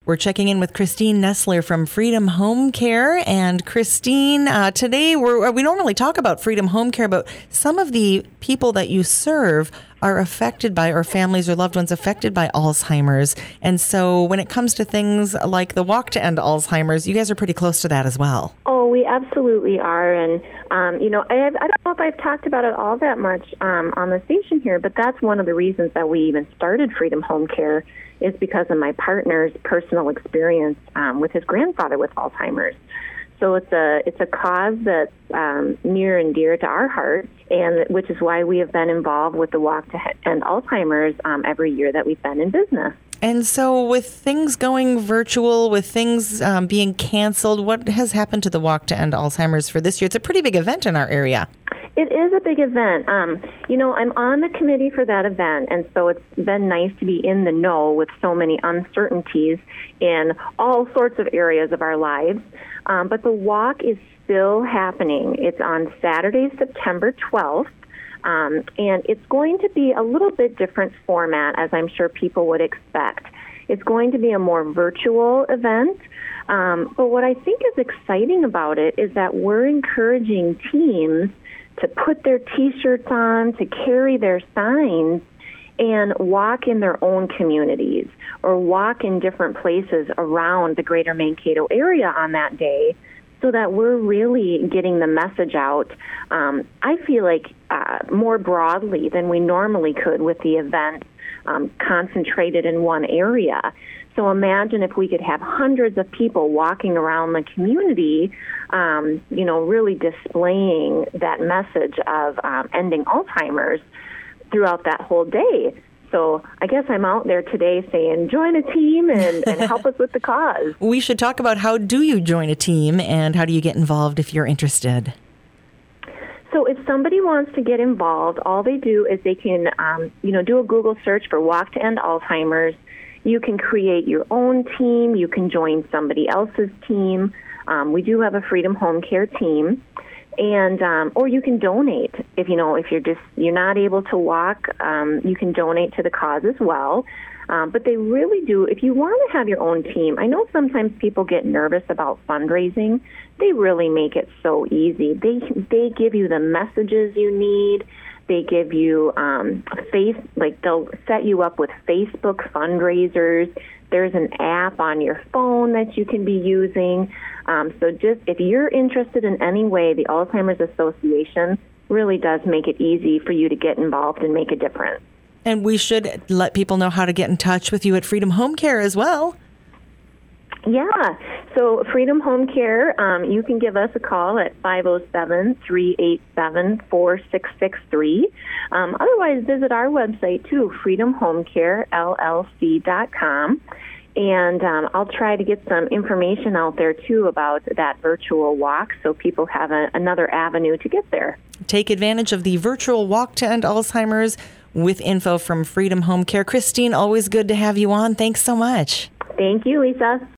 We're checking in with Christine Nestler from Freedom Home Care. And Christine, today we normally talk about Freedom Home Care, but some of the people that you serve are affected by, or families or loved ones affected by Alzheimer's. And so when it comes to things like the Walk to End Alzheimer's, you guys are pretty close to that as well. Oh, we absolutely are. And, I don't know if I've talked about it all that much on the station here, but that's one of the reasons that we even started Freedom Home Care is because of my partner's personal experience with his grandfather with Alzheimer's. So it's a cause that's near and dear to our hearts, and which is why we have been involved with the Walk to End Alzheimer's every year that we've been in business. And so with things going virtual, with things being canceled, what has happened to the Walk to End Alzheimer's for this year? It's a pretty big event in our area. It is a big event. I'm on the committee for that event, and so it's been nice to be in the know with so many uncertainties in all sorts of areas of our lives. But the walk is still happening. It's on Saturday, September 12th, and it's going to be a little bit different format, as I'm sure people would expect. It's going to be a more virtual event. But what I think is exciting about it is that we're encouraging teams to put their T-shirts on, to carry their signs, and walk in their own communities or walk in different places around the greater Mankato area on that day so that we're really getting the message out, I feel like, more broadly than we normally could with the event concentrated in one area. So imagine if we could have hundreds of people walking around the community, really displaying that message of ending Alzheimer's throughout that whole day. So I guess I'm out there today saying, join a team and help us with the cause. We should talk about how do you join a team and how do you get involved if you're interested? So if somebody wants to get involved, all they do is they can, do a Google search for Walk to End Alzheimer's. You can create your own team. You can join somebody else's team. We do have a Freedom Home Care team. And or you can donate if you're not able to walk. You can donate to the cause as well. But they really do. If you want to have your own team, I know sometimes people get nervous about fundraising. They really make it so easy. They give you the messages you need. They give you they'll set you up with Facebook fundraisers. There's an app on your phone that you can be using. So just if you're interested in any way, the Alzheimer's Association really does make it easy for you to get involved and make a difference. And we should let people know how to get in touch with you at Freedom Home Care as well. Yeah. So Freedom Home Care, you can give us a call at 507-387-4663. Otherwise, visit our website, too, freedomhomecarellc.com. And I'll try to get some information out there, too, about that virtual walk so people have another avenue to get there. Take advantage of the virtual Walk to End Alzheimer's with info from Freedom Home Care. Christine, always good to have you on. Thanks so much. Thank you, Lisa.